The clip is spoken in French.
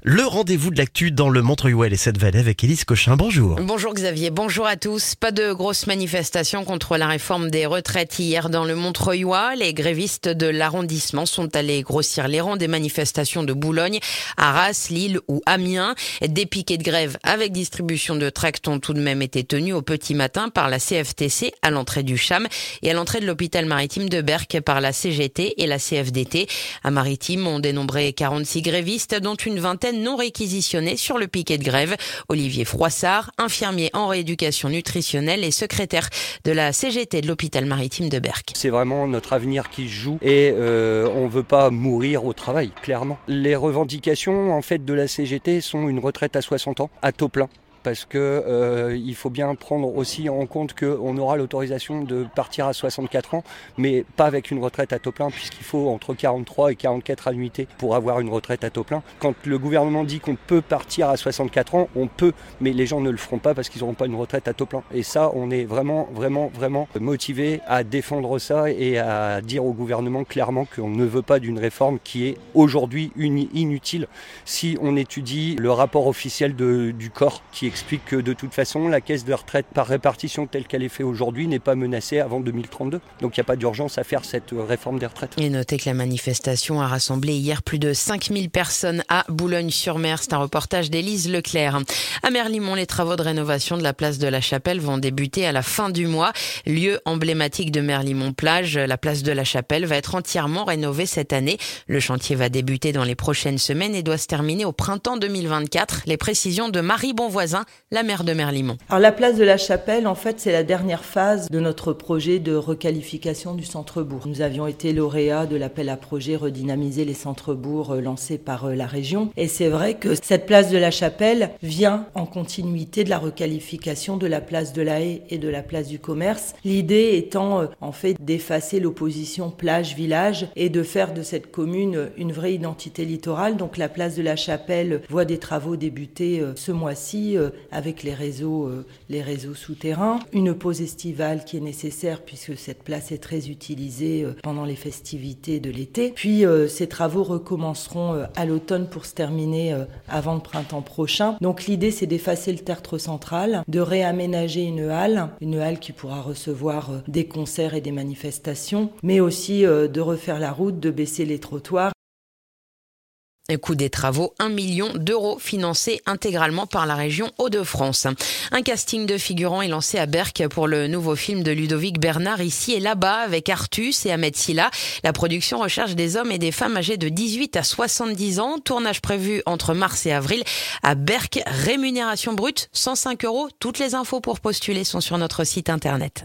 Le rendez-vous de l'actu dans le Montreuil et cette vallée avec Élise Cochin. Bonjour. Bonjour Xavier, bonjour à tous. Pas de grosses manifestations contre la réforme des retraites hier dans le Montreuil. Les grévistes de l'arrondissement sont allés grossir les rangs des manifestations de Boulogne, Arras, Lille ou Amiens. Des piquets de grève avec distribution de tracts ont tout de même été tenus au petit matin par la CFTC à l'entrée du CHAM et à l'entrée de l'hôpital maritime de Berck par la CGT et la CFDT. À Maritime, on dénombrait 46 grévistes, dont une vingtaine non réquisitionnés sur le piquet de grève. Olivier Froissart, infirmier en rééducation nutritionnelle et secrétaire de la CGT de l'hôpital maritime de Berck. C'est vraiment notre avenir qui se joue et on veut pas mourir au travail, clairement. Les revendications en fait de la CGT sont une retraite à 60 ans, à taux plein. Parce que il faut bien prendre aussi en compte qu'on aura l'autorisation de partir à 64 ans, mais pas avec une retraite à taux plein, puisqu'il faut entre 43 et 44 annuités pour avoir une retraite à taux plein. Quand le gouvernement dit qu'on peut partir à 64 ans, on peut, mais les gens ne le feront pas parce qu'ils n'auront pas une retraite à taux plein. Et ça, on est vraiment motivés à défendre ça et à dire au gouvernement clairement qu'on ne veut pas d'une réforme qui est aujourd'hui inutile. Si on étudie le rapport officiel du corps qui explique que de toute façon, la caisse de retraite par répartition telle qu'elle est faite aujourd'hui n'est pas menacée avant 2032. Donc il n'y a pas d'urgence à faire cette réforme des retraites. Et notez que la manifestation a rassemblé hier plus de 5000 personnes à Boulogne-sur-Mer. C'est un reportage d'Élise Leclerc. À Merlimont, les travaux de rénovation de la place de la Chapelle vont débuter à la fin du mois. Lieu emblématique de Merlimont-Plage, la place de la Chapelle va être entièrement rénovée cette année. Le chantier va débuter dans les prochaines semaines et doit se terminer au printemps 2024. Les précisions de Marie Bonvoisin, la maire de Merlimont. Alors la place de la Chapelle, en fait, c'est la dernière phase de notre projet de requalification du centre-bourg. Nous avions été lauréats de l'appel à projet Redynamiser les centres-bourgs lancé par la région. Et c'est vrai que cette place de la Chapelle vient en continuité de la requalification de la place de la Haye et de la place du Commerce. L'idée étant, en fait, d'effacer l'opposition plage-village et de faire de cette commune une vraie identité littorale. Donc la place de la Chapelle voit des travaux débuter ce mois-ci avec les réseaux souterrains. Une pause estivale qui est nécessaire puisque cette place est très utilisée pendant les festivités de l'été. Puis ces travaux recommenceront à l'automne pour se terminer avant le printemps prochain. Donc l'idée c'est d'effacer le tertre central, de réaménager une halle qui pourra recevoir des concerts et des manifestations, mais aussi de refaire la route, de baisser les trottoirs. Le coût des travaux, 1 million d'euros financés intégralement par la région Hauts-de-France. Un casting de figurants est lancé à Berck pour le nouveau film de Ludovic Bernard, Ici et là-bas, avec Artus et Ahmed Silla. La production recherche des hommes et des femmes âgés de 18 à 70 ans. Tournage prévu entre mars et avril à Berck. Rémunération brute, 105 euros. Toutes les infos pour postuler sont sur notre site internet.